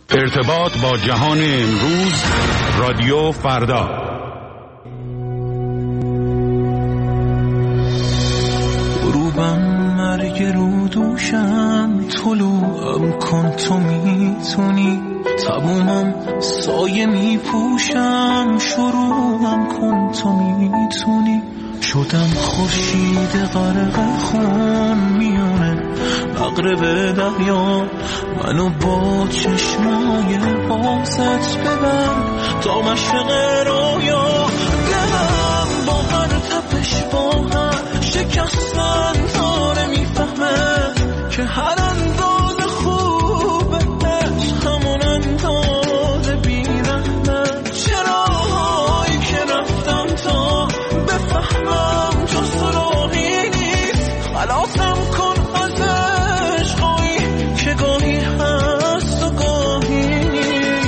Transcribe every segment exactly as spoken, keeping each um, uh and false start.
ارتباط با جهان امروز، رادیو فردا. غروبم مرگ رو دوشم، طلوعم کن تو میتونی، تمومم سایه میپوشم، شروعم کن تو میتونی. شدم خورشید غرق خون میونه مغرب دریا، منو با چشمای بازت ببر تا مشرق رویا. دلم با هر تپش با هر شکستن داره میفهمه که هر انداز خوبه همون انداز بیرحمه. چراهایی که رفتم تا بفهمم تو سراغی نیست، خلاصم کن از عشقایی که گاهی هست و گاهی نیست.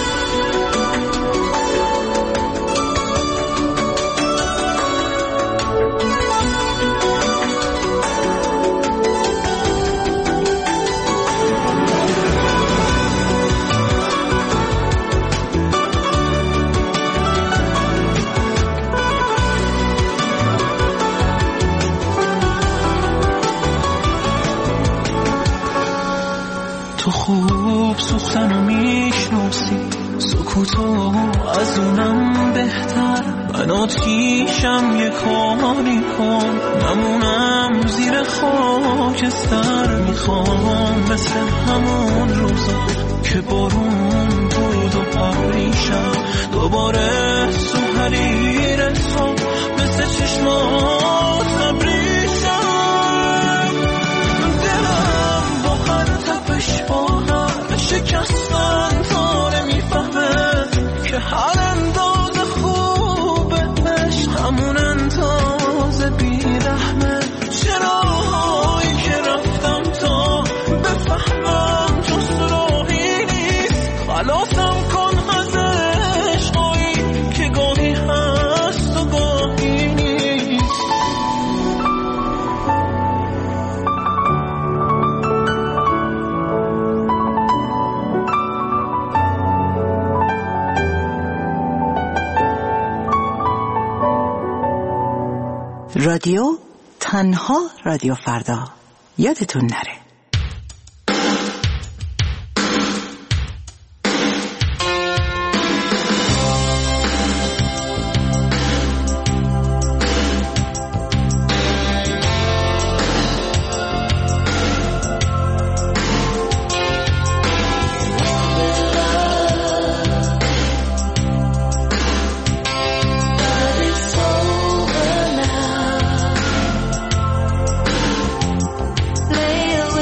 تو خوب سوختنو میشناسی، سکوتو از اونم بهتر. من آتیشم یه کاری کن نمونم زیر خاکستر. میخوام مثل همون روزا که بارون بود و پریشم دوباره تو حریر تو مثل چشمات نبریشم. دلم با هر تپش با هر شکستن داره میفهمه که هر انداز خوبش همون انداز بیرحمه. چراهایی که رفتم تا بفهمم تو سراغی نیست، خلاصم کن از عشقایی که گاهی هست و گاهی نیست. رادیو تنها رادیو فردا، یادتون نره. Lay away.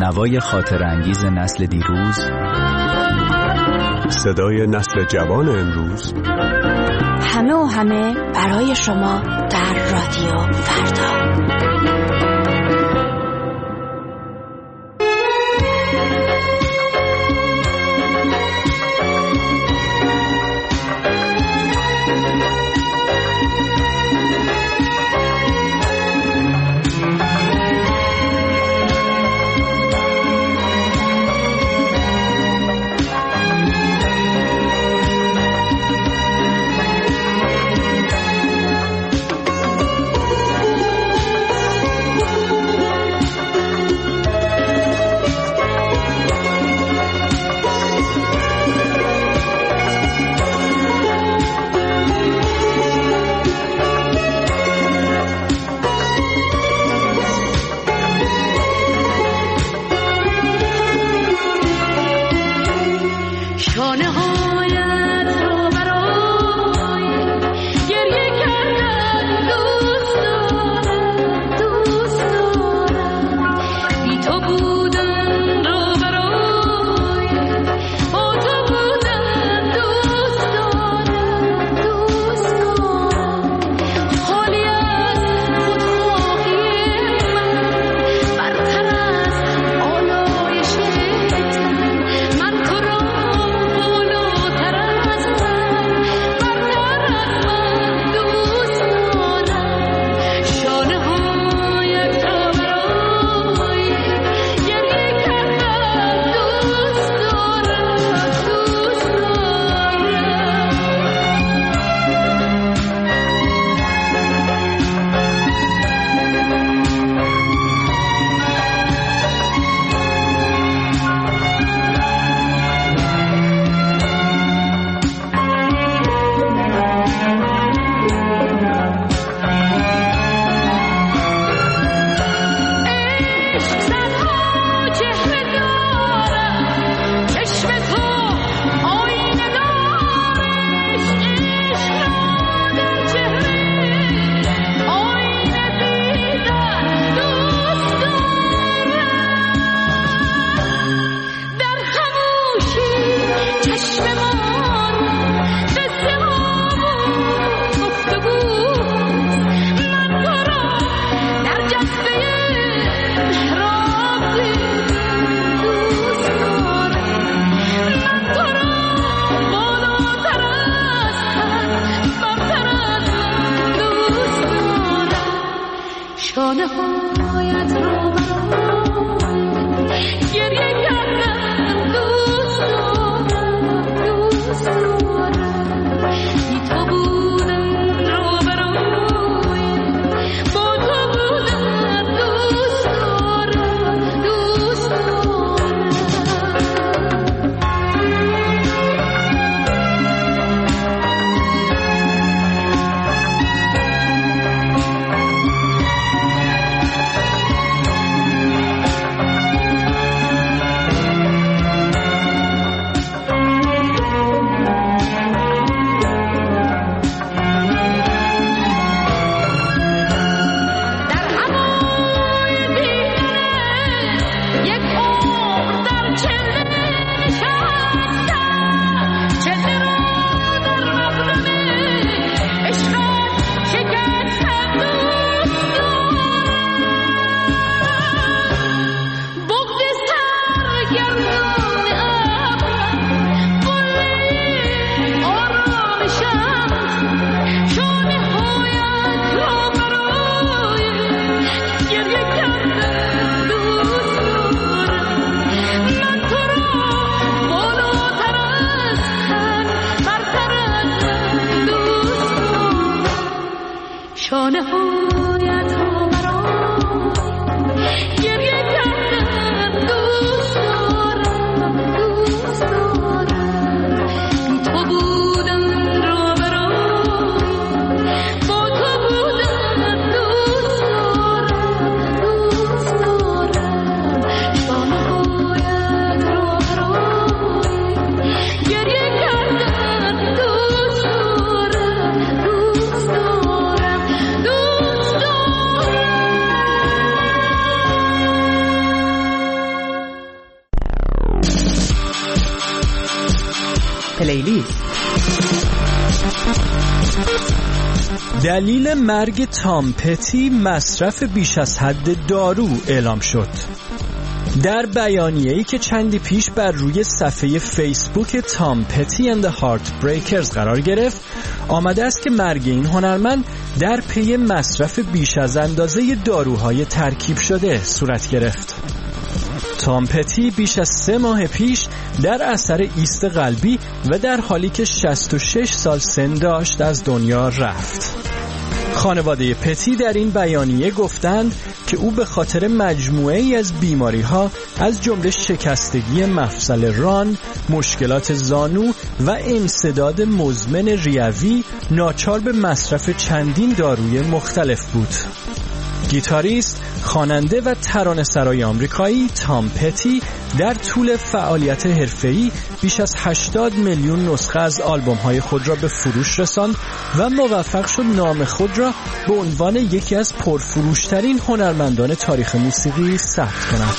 نوای خاطر انگیز نسل دیروز، صدای نسل جوان امروز، همه و همه برای شما در رادیو فردا. Do پلیلیست. دلیل مرگ تام پتی مصرف بیش از حد دارو اعلام شد. در بیانیه‌ای که چندی پیش بر روی صفحه فیسبوک تام پتی اند هارت بریکرز قرار گرفت، آمده است که مرگ این هنرمند در پی مصرف بیش از اندازه داروهای ترکیب شده صورت گرفت. تام پتی بیش از سه ماه پیش در اثر ایست قلبی و در حالی که شصت و شش سال سن داشت از دنیا رفت. خانواده پتی در این بیانیه گفتند که او به خاطر مجموعه‌ای از بیماری‌ها از جمله شکستگی مفصل ران، مشکلات زانو و انسداد مزمن ریوی ناچار به مصرف چندین داروی مختلف بود. گیتاریست، خواننده و ترانه‌سرای آمریکایی تام پتی در طول فعالیت حرفه‌ای بیش از هشتاد میلیون نسخه از آلبوم‌های خود را به فروش رساند و موفق شد نام خود را به عنوان یکی از پرفروشترین هنرمندان تاریخ موسیقی ثبت کند.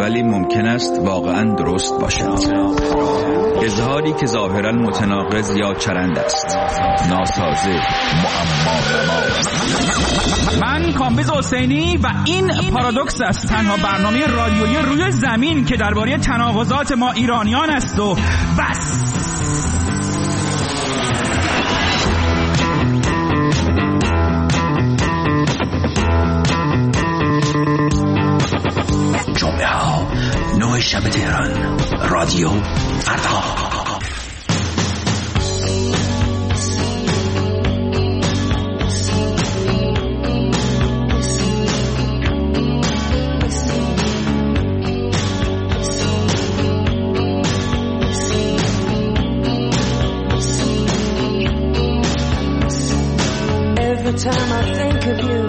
ولی ممکن است واقعاً درست باشد. اظهاری که ظاهراً متناقض یا چرند است، ناسازه، معما. من کامبیز حسینی و این پارادوکس است، تنها برنامه رادیویی روی زمین که درباره تناقضات ما ایرانیان است و بس. جمعه ها نه شب تهران، رادیو فردا. Every time I think of you,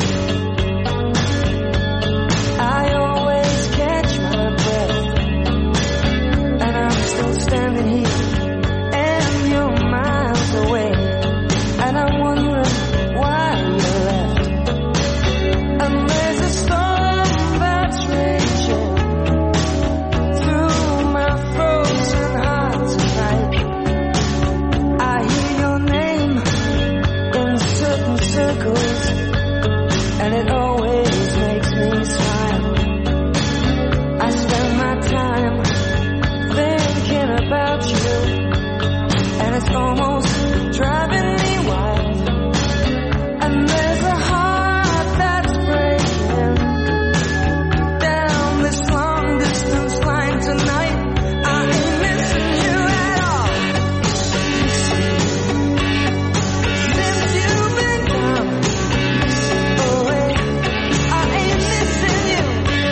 I always catch my breath, and I'm still standing here, and you're miles away, and I'm wondering why you left. And there's a storm that's raging through my frozen heart tonight. I hear your name in certain circles, and it always makes me smile. I spend my time thinking about you, and it's almost driving me wild. And there's a heart that's breaking down this long distance line tonight. I ain't missing you at all. Since you've been gone away, I ain't missing you.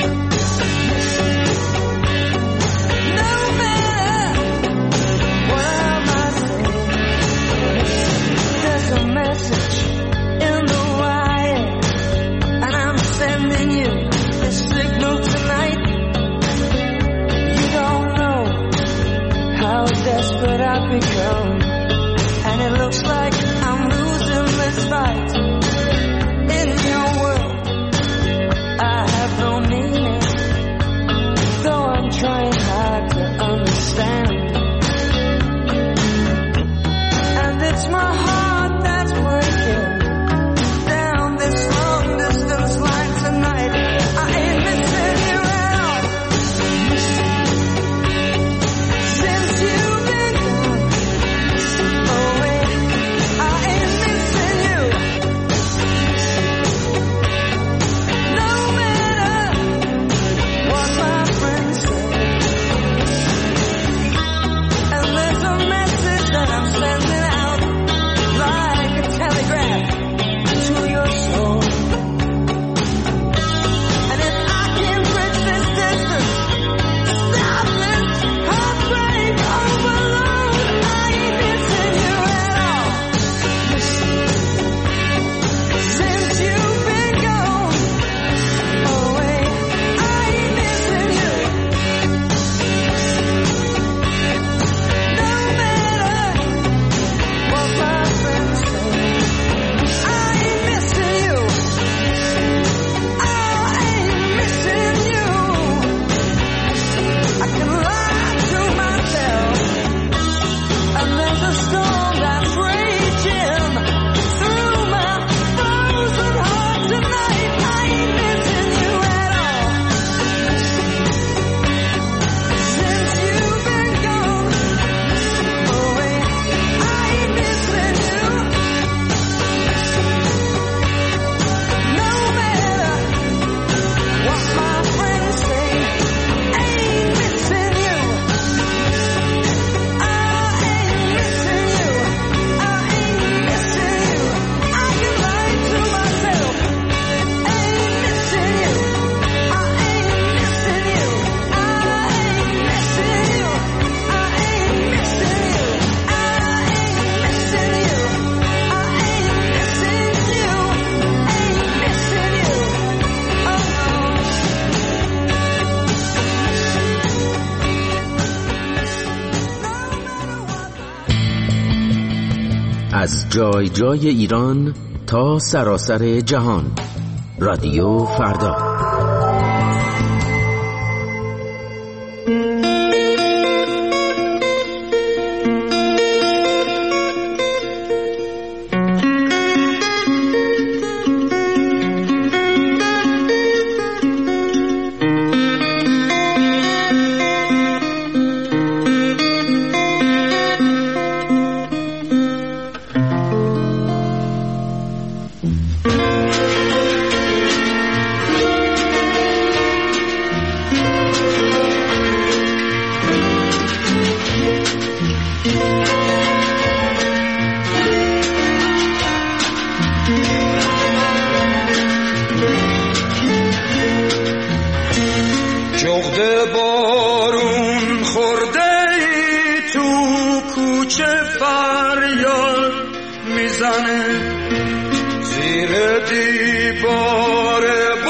No matter what I might say, there's a message in the wire, and I'm sending you this signal tonight. You don't know how desperate I've become, and it looks like I'm losing this fight. In your world, I have no meaning, though I'm trying hard to understand. And it's my heart that's breaking down this long distance line tonight. I ain't missing you at all. Since you've been gone away, I ain't missing you. No matter what my friends say. And there's a message that I'm sending out like a telegraph to your soul. And if I can bridge this distance, stop this heartbreak overload, I ain't missing you at all. Since you've been gone away, I ain't missing you. No matter what my friends say, I ain't missing you. I ain't missing you. I can lie to myself, and there's a storm that's raging through my frozen heart tonight. I ain't missing you at all. Since you've been gone away, I ain't missing you. No matter what my friends say, ain't missing you. I ain't missing you. I ain't missing you. I can lie to myself. Ain't missing you. I ain't missing you. I ain't missing you. I ain't missing you. I ain't missing you. I ain't missing you. Ain't missing you. Oh از جای جای ایران تا سراسر جهان، رادیو فردا. کوچه فریاد میزنه، زیر دیوار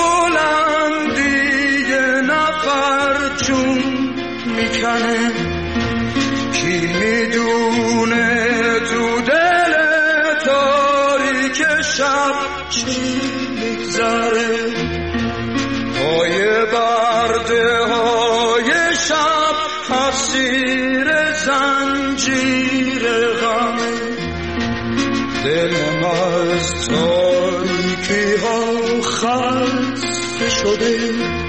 بلندی یه نفر جون میکنه. کی میدونه تو دل تاریک شب چی میگذره، پای برده های شب اسیر زنجیر غمه. دلم از تاریکی ها خسته شده،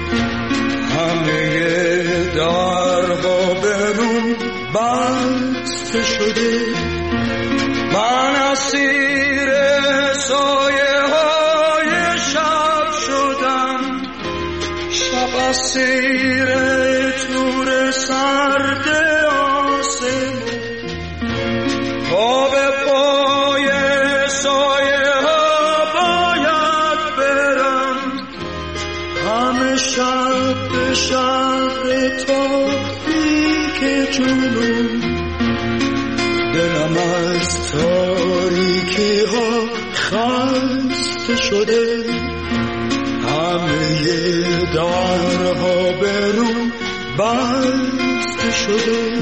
همه درها به روم بسته شده. من اسیر سایه های شب شدم، شب اسیر تور سرد آسمون. پا به پای سایه ها باید برم، همه شب به شهر تاریک جنون. دلم از تاریکی ها خسته شده، همه درها به روم بسته شده.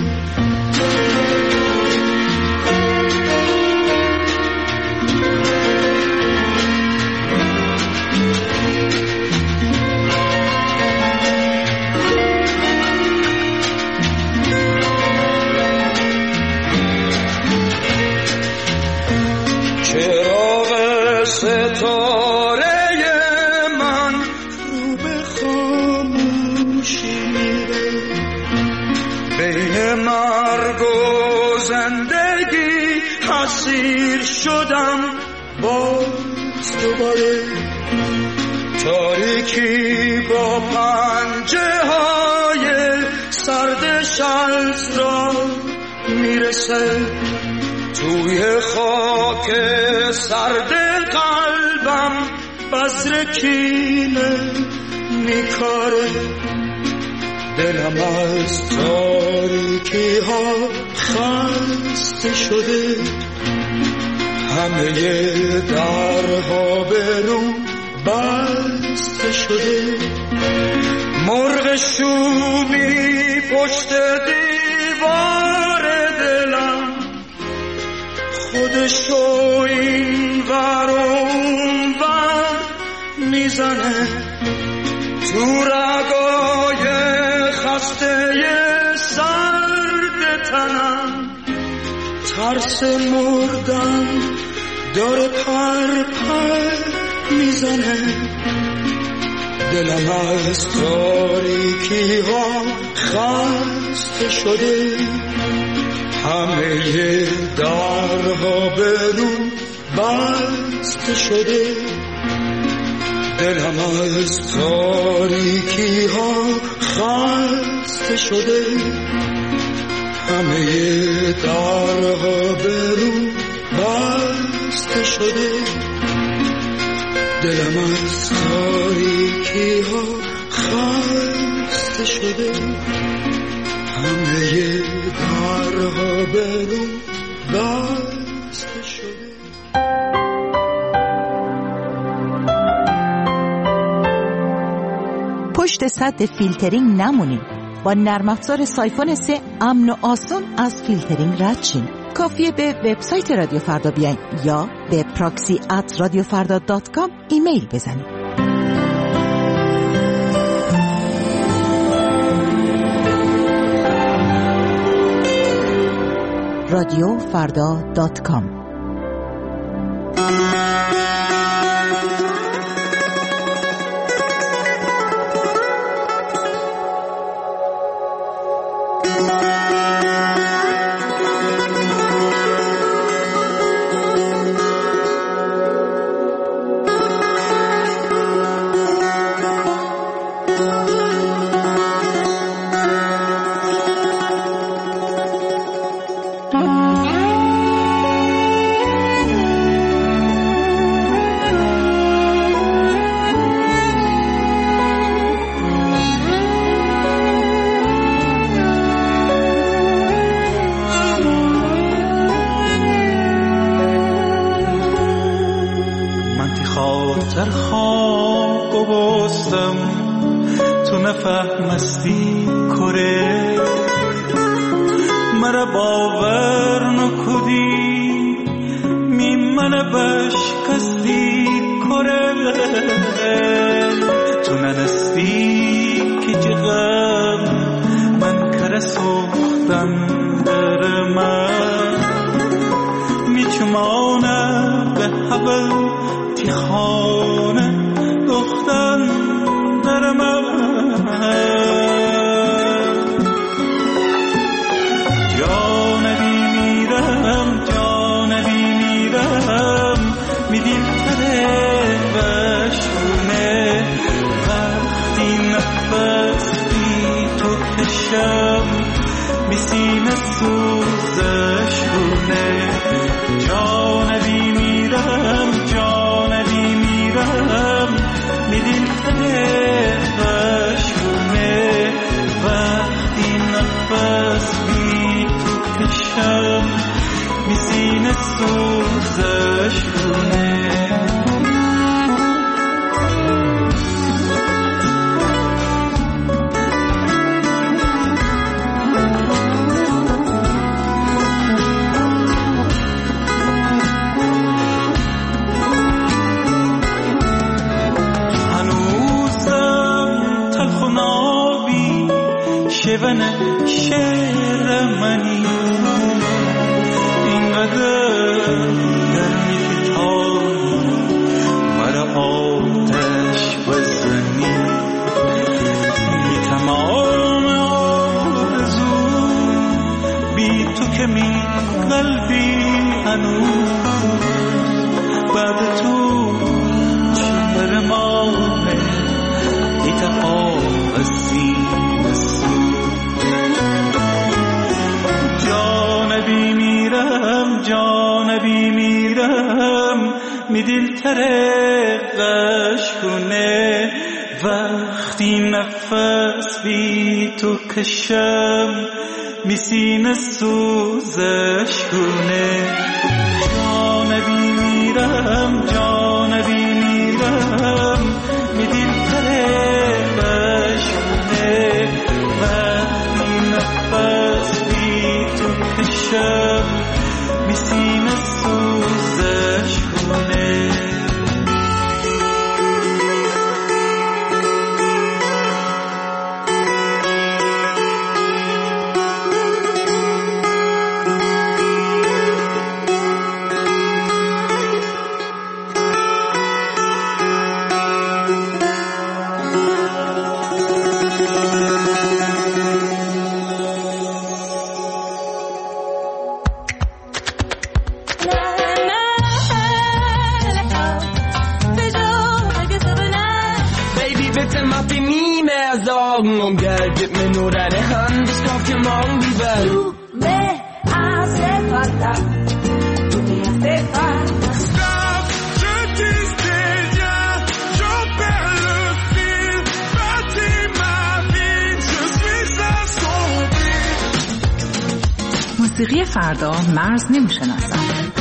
ستاره من رو به خاموشی میره، بین مرگ و زندگی اسیر شدم باز دوباره. تاریکی با پنجه های سردش از را میرسه، توی خاک سرد قلبم بذر کینه میکاره. دلم از تاریکی ها خسته شده، همه درها به روم بسته شده. مرغ شومی پشت دیوار دلم، خودشو این ور اون ور میزنه. تو رگای خسته سرد تنم ترس مردن داره پر پر میزنه. دلم از تاریکی ها خسته شده، همه درها به روم بسته شده. دلم از تاریکی ها خسته شده، همه درها به روم بسته شده. دلم از تاریکی ها خسته شده، همه درها به روم بسته شده. پشت سد فیلترینگ نمونین. با نرم افزار سایفون سه امن و آسان از فیلترینگ رد شین. کافیه به وبسایت رادیو فردا بیاین یا به پراکسی ات رادیو فردا دات کام ایمیل بزنید. رادیو فردا دات کام. تو نفهمستی کره مرا باور نکدی می من بشکستی کره تو ننستی که جغم من کره سوختم در من میچمانم به حبل تی خانه دختن در من جانبی میرم جانبی میرم میدیم تره بشونه وقتی نفس بی تو کشم میسینه سوزش رونه جانبی میرم جانبی میرم میدیم تره بشونه وقتی نفس بی تو کشم میسینه سوزش رونه شون شعر منی اینقدر گرمی که تا مرا آتش بزنی بی تمام آرزو بی تو که می قلبی هنوز بعد تو چهر مانه اتفاق سینه سو جانبی میرم جانبی میرم می دل ترقش کنه وقتی نفس بی تو کشم می سینه سوزش کنه جانبی میرم جانبی میرم می دل ترقش کنه وقتی نفس بی تو کشم می سینه سوزش کنه Und Geld, gib mir nur deine Hand, ich kauf dir morgen die Welt. Du me hace falta, du me hace falta. Stop, je t'ai déjà, je perds le fil, bâtis ma vie, je suis assombri. موسیقی فردا مرز نمیشناسد.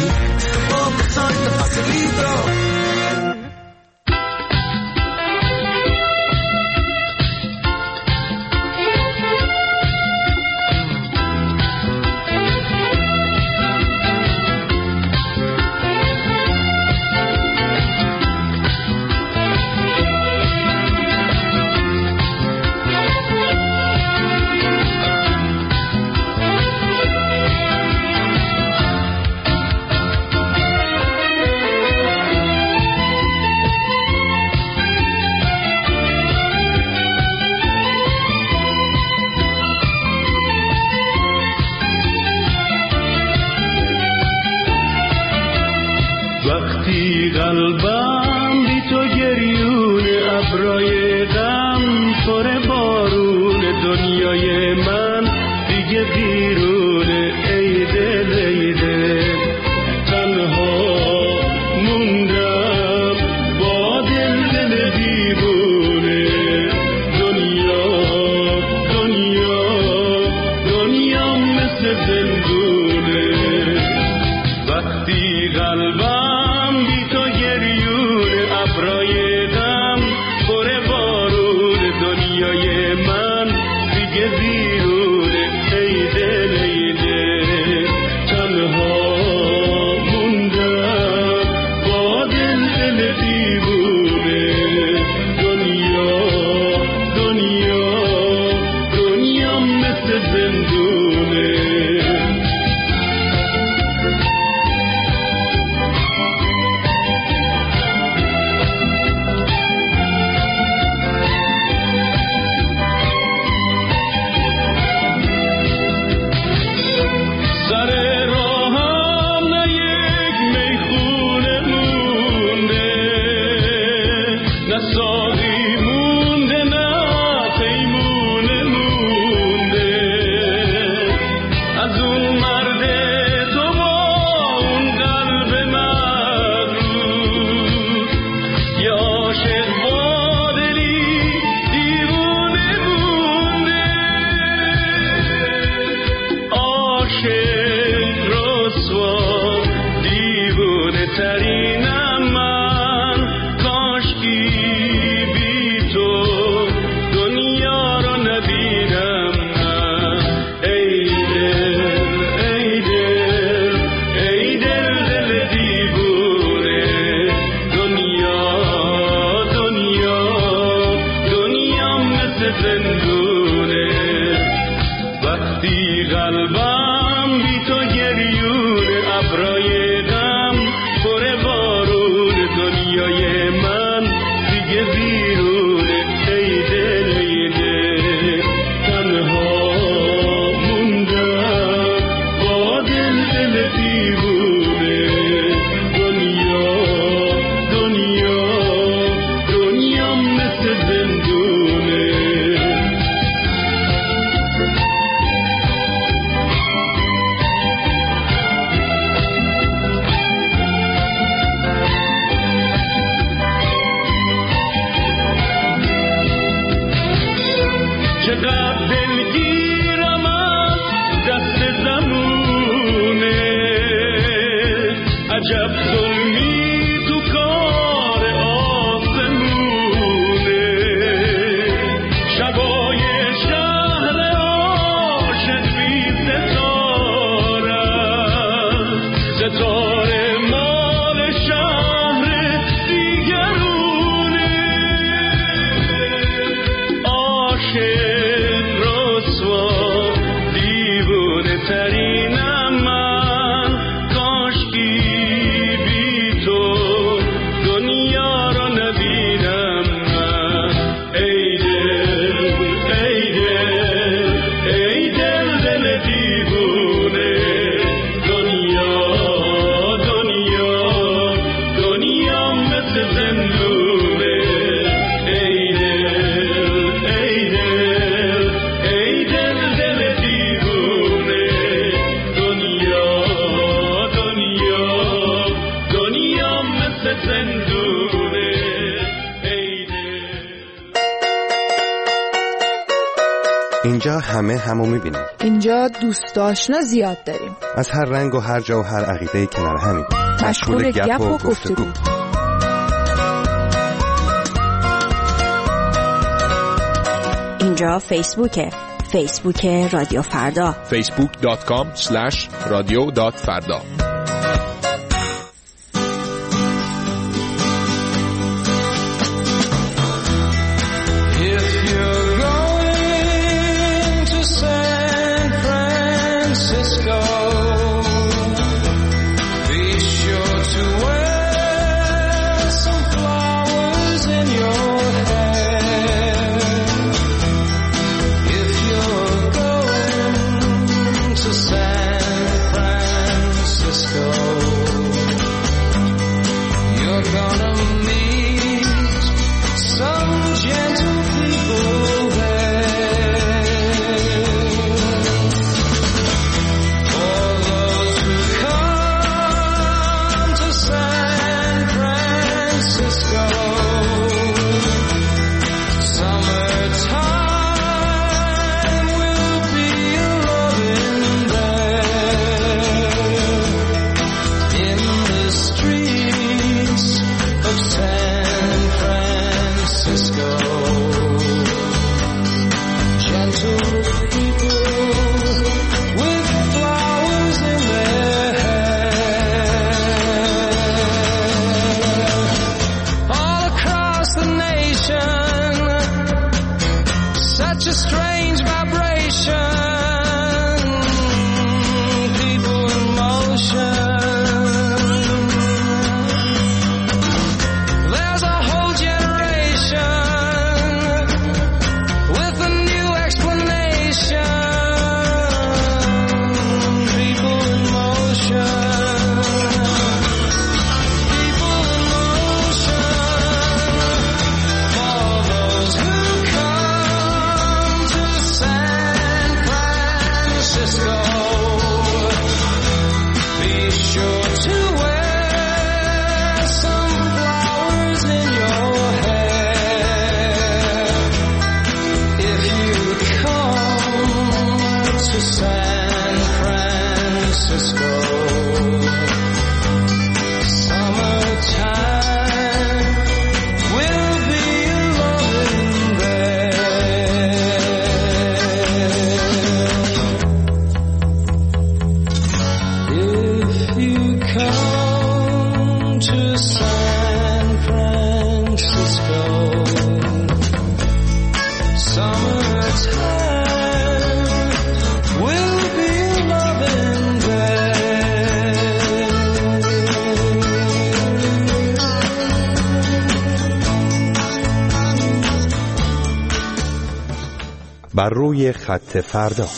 وقتی قلبم بی تو گریون ابرای غم پر بارون دنیای من دیگه بیرون ای دل ای دل تنها موندم با دل دل دیوونه دنیا دنیا دنیا مثل زندونه وقتی قلبم ابرای غم پر بارون دنیای رسوا دیوونه ترینم من کاشکی بی تو دنیا رو نبینم من ای دل ای دل ای دل دل دیوونه دنیا دنیا دنیا مثل زندونه وقتی قلبم بی تو گریون ابرای غم پر بارون دنیای من دیگه بیرونه ای دل ای دل تنها موندم با دل دل دیوونه دنیا دنیا دنیا مثل زندونه چقدر دلگیرم از دست زمونه عجب ظلمی تو کار آسمونه شبای شهر عاشق بی ستاره ستاره مال شهر دیگرونه عاشق رسوا دیوونه ترینم من کاشکی بی تو دنیا رو نبینم من ای دل ای دل ای دل دل دیوونه دنیا دنیا دنیا مثل زندونه ای دل ای دل ای دل دل دیوونه دنیا دنیا دنیا مثل زندونه ای دل. اینجا همه همو میبینیم. اینجا دوست آشنا زیاد داریم. از هر رنگ و هر جا و هر عقیده‌ای کنار همیم. مشغول گپ و گفتگو. اینجا فیسبوکه. فیسبوک رادیو فردا. فیسبوک دات کام اسلش رادیو دات فردا. San Francisco. to San Francisco. Summertime will be loving there. بر روی خط فردا.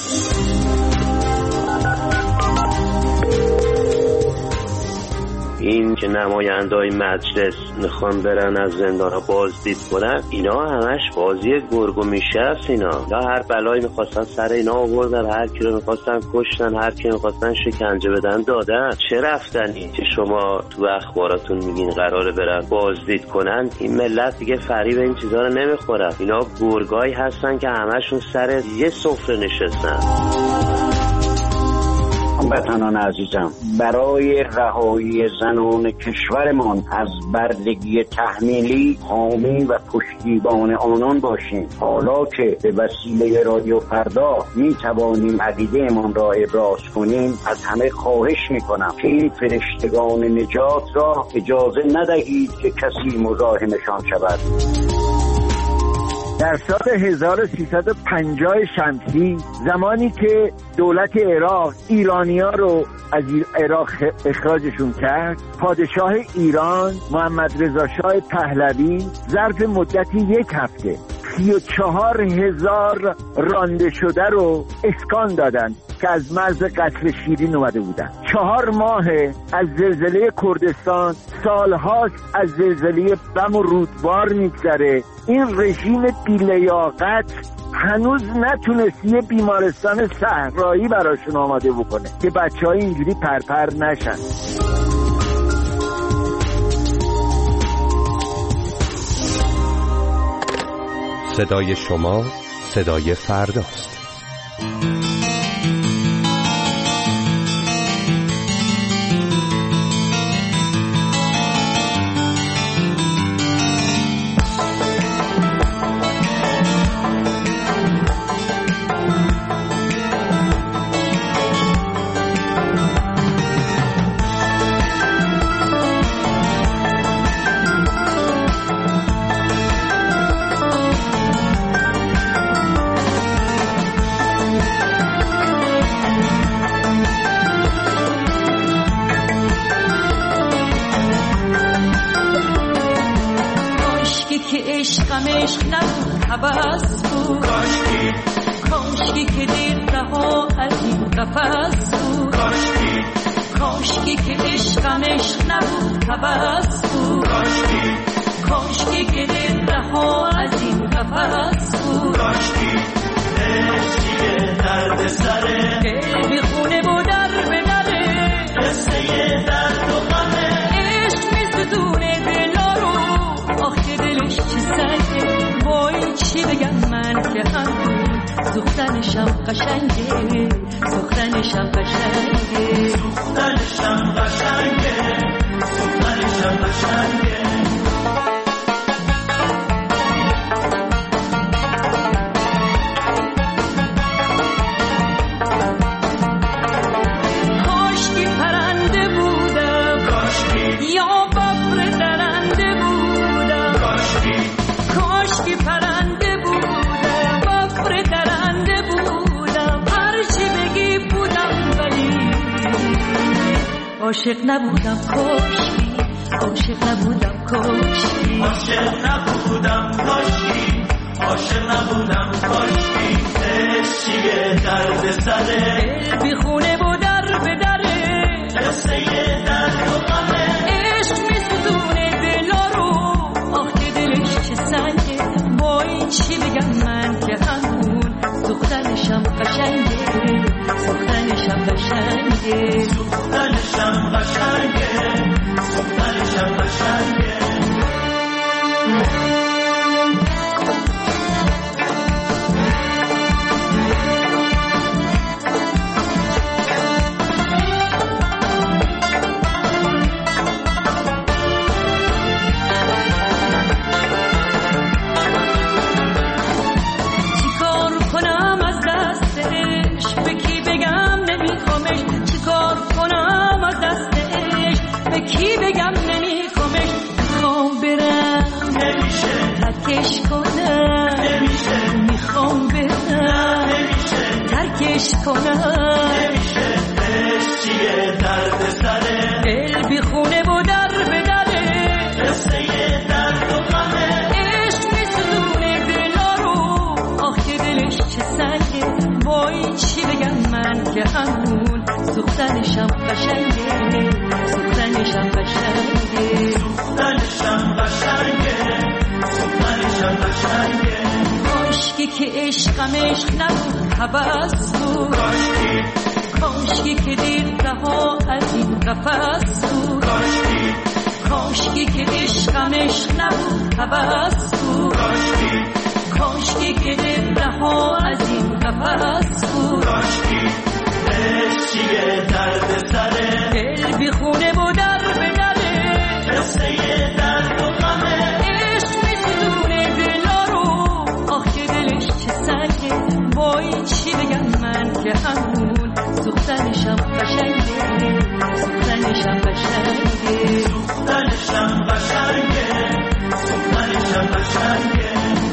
این که نماینده‌های مجلس میخوان برن از زندان‌ها بازدید کنن، اینا همش بازی گرگ و میشه است. اینا لا هر بلایی میخواستن سر اینا آوردن، هر کی رو میخواستن کشتن، هر کی میخواستن شکنجه بدن دادن. چه رفتنی که شما تو اخباراتون میگین قراره برن بازدید کنن؟ این ملت دیگه فریب این چیزا رو نمیخورن. اینا گرگایی هستن که همشون سر یه سفره نشستن. هموطنان عزیزم، برای رهایی زنان کشورمان از بردگی تحمیلی حامی و پشتیبان آنان باشیم. حالا که به وسیله رادیو فردا می توانیم عقیده‌مان را ابراز کنیم، از همه خواهش می کنم که این فرشتگان نجات را اجازه ندهید که کسی مزاحمشان شود. در سال هزار و سیصد و پنجاه شمسی، زمانی که دولت عراق ایرانی‌ها رو از عراق اخراجشون کرد، پادشاه ایران محمد رضا شاه پهلوی ظرف مدتی یک هفته سی و چهار هزار رانده شده رو اسکان دادن که از مرز قصر شیرین اومده بودن. چهار ماه از زلزله کردستان، سالهاست از زلزله بم و رودبار میگذره. این رژیم بی‌لیاقت هنوز نتونست یه بیمارستان صحرایی براشون آماده بکنه که بچه‌ها اینجوری پرپر نشن. صدای شما صدای فرداست. عشق نبود حبس بود، کاشکی کاشکی که دیر رها از این قفس بود، کاشکی کاشکی که عشقم عشق نبود حبس بود، کاشکی کاشکی که دیر رها از این قفس بود، کاشکی عشقی درد سره بی خونه بود در به دره قصه درد و غمه عشق می‌سوزونه دلا رو آخه دلش چی سنگه وای چی بگم من که هم سوختنشم قشنگه سوختنشم قشنگه سوختنشم قشنگه سوختنشم قشنگه عاشق نبودم کاشکی عاشق نبودم کاشکی عاشق نبودم کاشکی عاشق نبودم کاشکی عشقی درد سره بی خونه بود در به دره قصه درد و غمه عشق می‌سوزونه دلا رو آخه دلش چه سنگه وای چی بگم من که همون سوختنشم قشنگه سوختنشم قشنگه سوختنشم قشنگه سوختنشم قشنگه کی بگم نمی ترکش کنم نمیشه میخوام برم نمیشه ترکش کنم نمیشه عشق چیه درد سره دل بی خونه و در به دره قصه درد و غمه عشق میسوزونه دلا رو آخ که دلش چه سنگه وای چی بگم من که همون سوختنشم قشنگه سوختنشم قشنگه سوختنشم قشنگه سوختنشم قشنگه کاشکی که عشقم عشق نبود هوس بود کاشکی کاشکی که دیر رها از این قفس بود کاشکی کاشکی که عشقم عشق نبود هوس بود کاشکی کاشکی که دیر رها از این قفس بود کاشکی عشق چیه درد سره دل بی خونه و در به دره قصه درد و غمه عشق میسوزونه دلا رو آخ که دلش چه سنگه وای چی بگم من که همون سوختنشم قشنگه سوختنشم قشنگه سوختنشم قشنگه سوختنشم قشنگه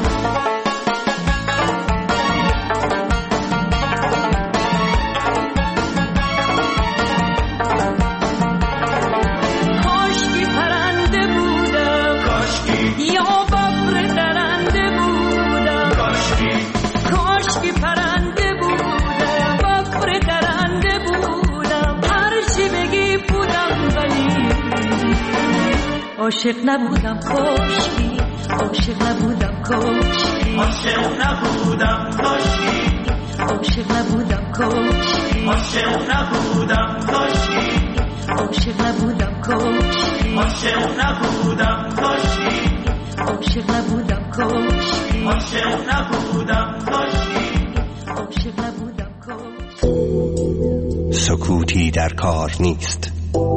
عاشق نبودم کاشکی عاشق نبودم کاشکی عاشق نبودم کاشکی عاشق نبودم کاشکی عاشق نبودم کاشکی عاشق نبودم کاشکی عاشق نبودم کاشکی عاشق نبودم کاشکی عاشق نبودم کاشکی عاشق نبودم کاشکی سکوتی در کار نیست.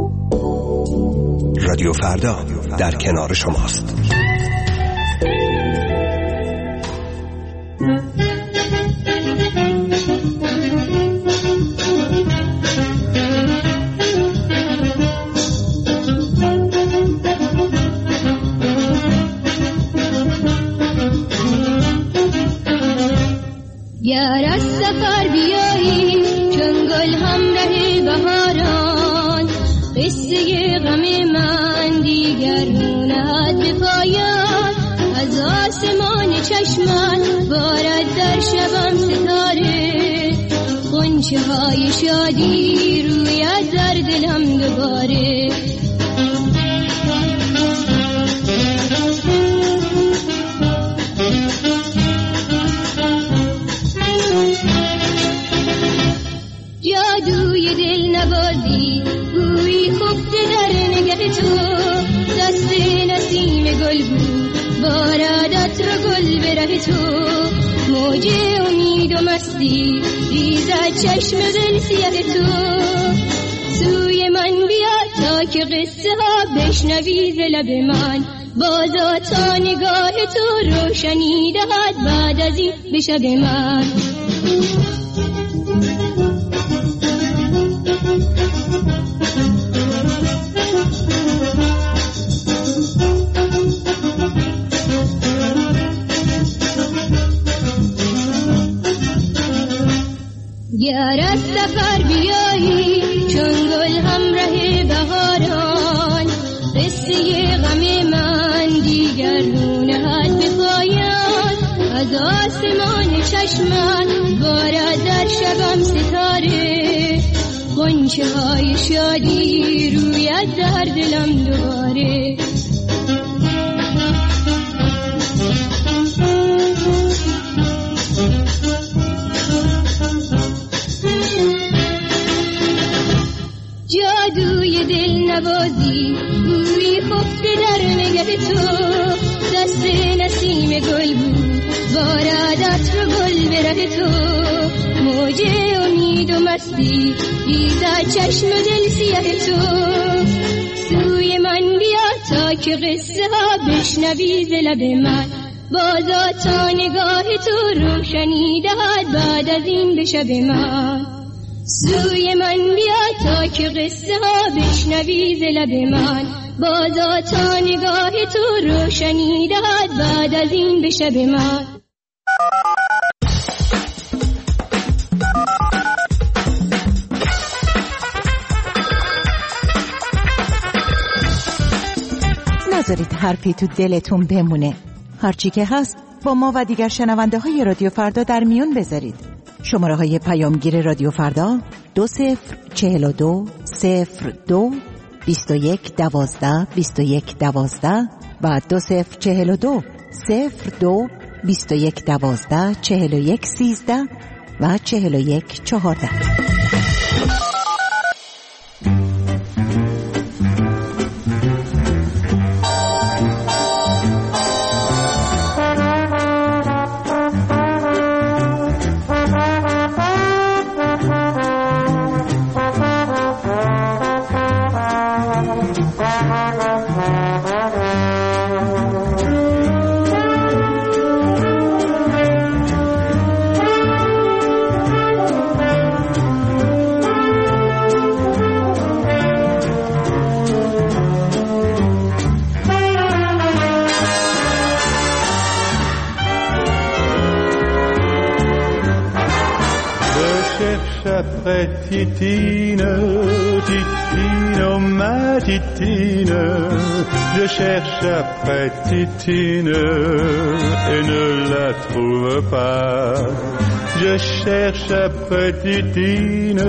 رادیو فردا در کنار شماست. گر از سفر بیایی چون گل همراه بهاران، قصه غم من دیگر نهد به پایان. از آسمان چشمت بارد در شبم ستاره، غنچه های شادی روید در دلم دوباره. جادوی دل نوازی گویی خفته در نگه تو، دست نسیم گل بود بارادت را گل به ره تو. موج امید و مستی ریزد چشم دل سیاه تو، سوی من بیا تا که قصه ها بشنوی ز لب من. بازا تا نگاه تو روشنی دهد بعد از این به شب من. گر از سفر بیایی چون گل همراه بهاران، قصه غم من دیگر نهد به پایان. از آسمان چشمت بارد در شبم ستاره، غنچه های شادی روید در دلم دوباره. جادوی دل نوازی گویی خفته در نگه تو، دست نسیم گل بود بارادت رو گل به ره تو. موج امید و مستی ریزد چشم دل سیاه تو، سوی من بیا تا که قصه ها بشنوی ز لب من. بازا تا نگاه تو روشنی دهد بعد از این به شب من. سوی من بیا تا که قصه ها بشنوی ز لب من، بازا تا نگاه تو روشنی دهد بعد از این به شب من. نذارید حرفی تو دلتون بمونه. هرچی که هست با ما و دیگر شنونده های رادیو فردا در میون بذارید. شماره های پیامگیر رادیو فردا دو صفر چهل و دو صفر دو بیست و یک دوازده بیست و یک دوازده و دو صفر چهل و دو صفر دو بیست و یک دوازده چهل و یک سیزده و چهل و یک چهارده. Titine, Titine, oh ma Titine, je cherche après Titine et ne la trouve pas. Je cherche après Titine,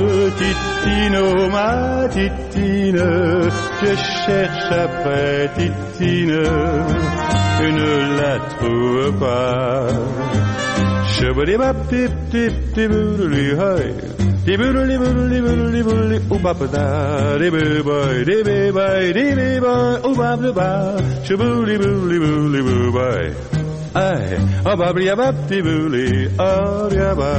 Titine, oh ma Titine, je cherche après Titine et ne la trouve pas. Shabari bap tip tip tip hey. Dibuli buli buli buli ubabda dibi boy dibi boy dibi boy ubabda shubuli buli buli boy ay ubabda bab dibuli aryaba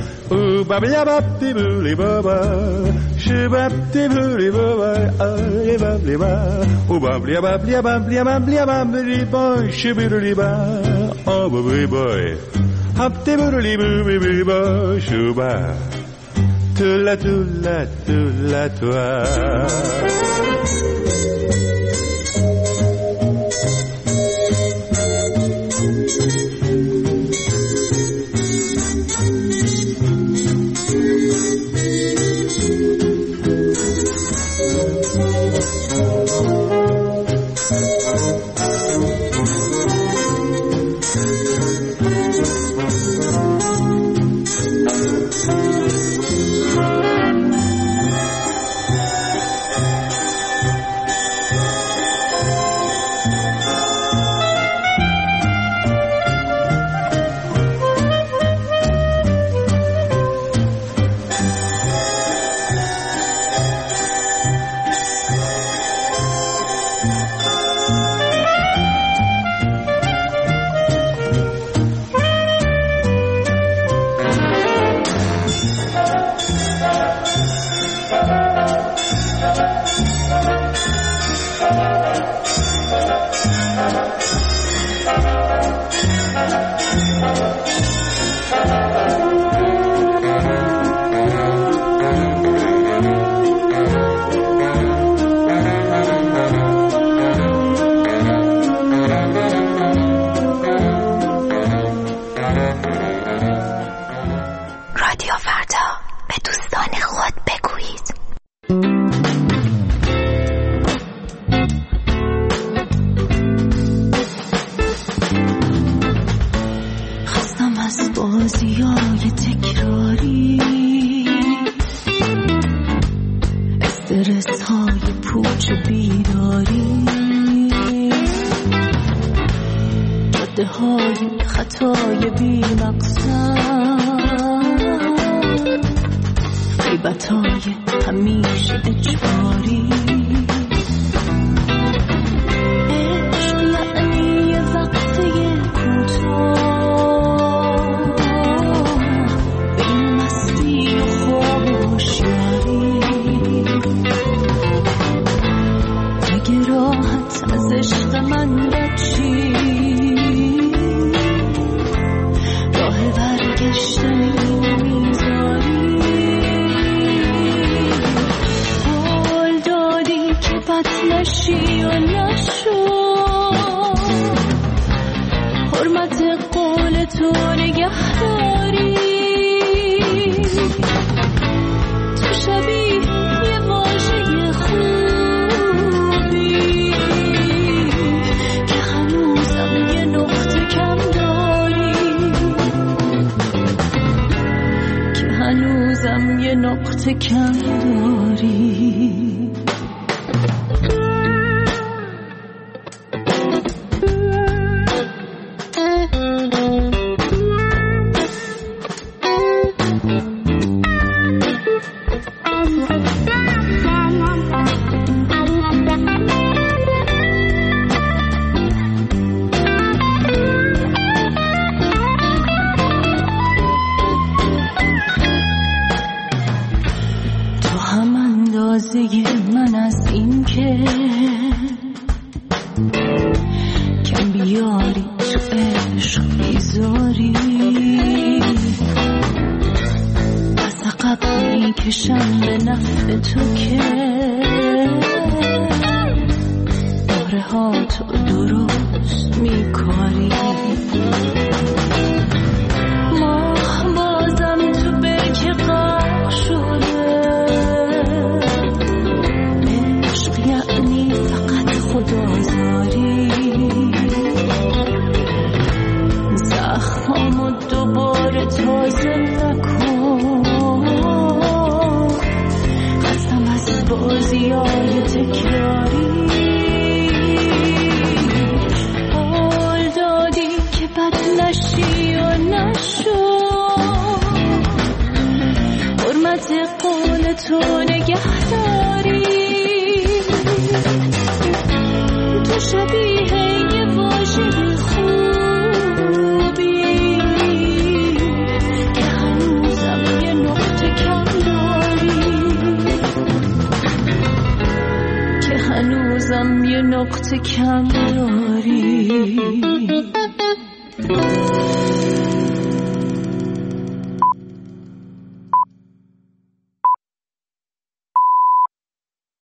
ubabda bab dibuli baba shubab dibuli boy ay babda ubabda babda babda babda babda boy shubuli ba ubabda boy hab dibuli buli boy shubab Tula tula tula tula. راه برگشتن میذاری نشی و نشو حرمت قول تو نگهداری تو شبیه یه واژه خوبی که هنوزم یه نقطه کم داری که هنوزم یه نقطه کم داری من از این که کم بیاری تو عشق بیزاری از عقب میکشم به نفع تو که باره ها تو درست میکاری ماه بازم تو برکه غرق شده خدازاری زخمامو دوباره تازه نکن قسم از بازیای تکراری حال دادی که بد نشی و نشو حرمت قول تو نگهداری تو شبیه یه واژه خوبی که هنوزم یه نقطه کم داری که هنوزم یه نقطه کم داری